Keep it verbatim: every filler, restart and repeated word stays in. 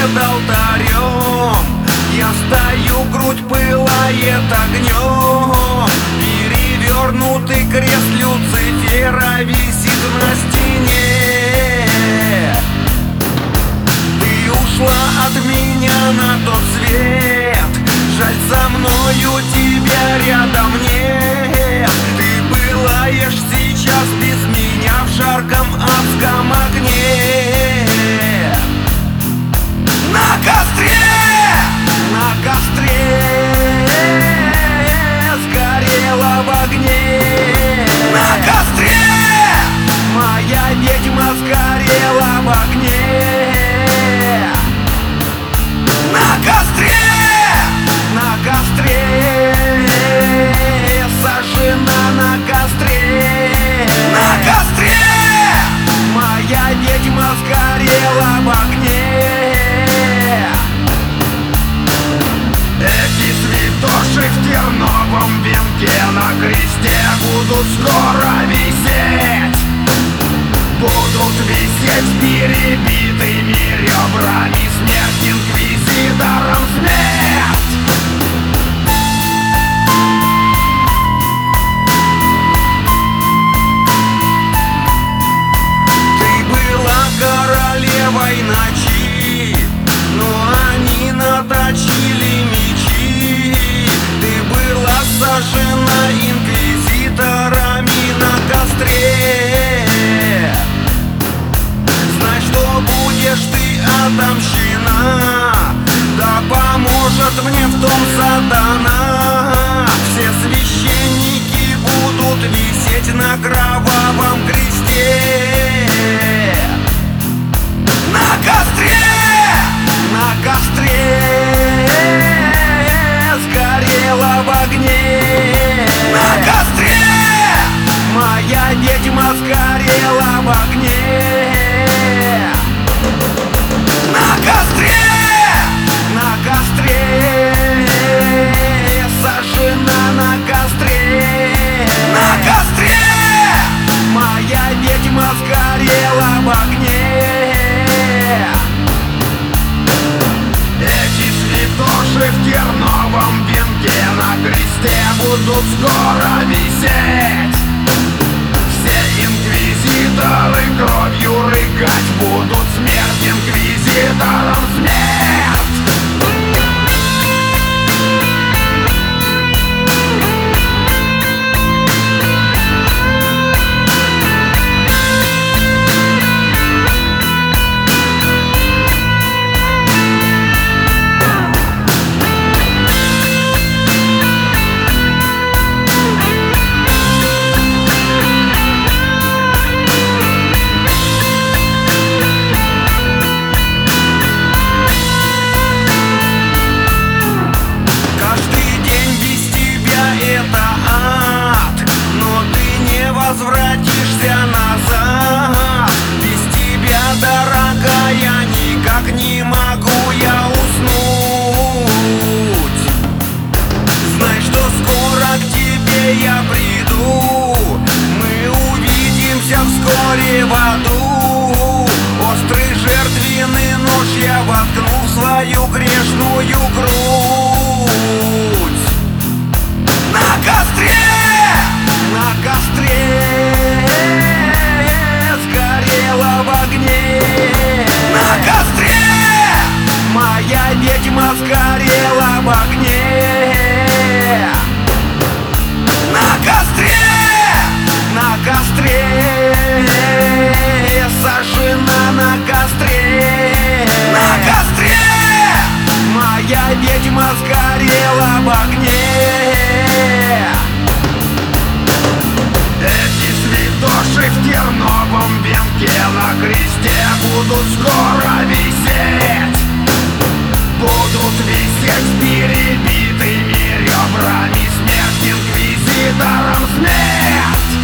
пред алтарем. Я стою, грудь пылает огнем. Перевернутый крест Люцифера висит на стене. Ты ушла от меня на тот свет, жаль, со мною тебя рядом нет. Ты пылаешь сейчас без меня в жарком адском огне. На костре, на костре сгорела в огне. На костре моя ведьма сгорела в огне. На костре, на костре сожжена на костре. На костре моя ведьма сгорела в огне. Эти святоши в терновом венке на кресте будут скоро висеть. Будут висеть с перебитыми ребрами, смерть инквизитором, смерть. Ты была королевой ночи, но они наточили мечи. Ты была сожжена инквизиторами на костре. Знай, что будешь ты отомщена, да поможет мне в том сатана. Все священники будут висеть на кровавом кресте. На костре, на костре сгорела в огне. На костре моя ведьма сгорела в огне. На костре, на костре сожжена на костре. На костре моя ведьма сгорела в огне. Эти святоши в терновом венке на кресте будут скоро висеть. Все инквизиторы кровью рыгать будут, смерть инквизиторам, смерть. Возвратишься назад. Без тебя, дорогая, никак не могу я уснуть. Знай, что скоро к тебе я приду. Мы увидимся вскоре в аду. Острый жертвенный нож я воткну в свою грешную грудь. На костре, на костре сгорела в огне. На костре моя ведьма сгорела в огне. На костре, на костре сожжена на костре. На костре моя ведьма сгорела в огне. Эти святоши в терновом венке на кресте будут скоро висеть. Будут висеть с перебитыми ребрами, смерть инквизиторам, смерть.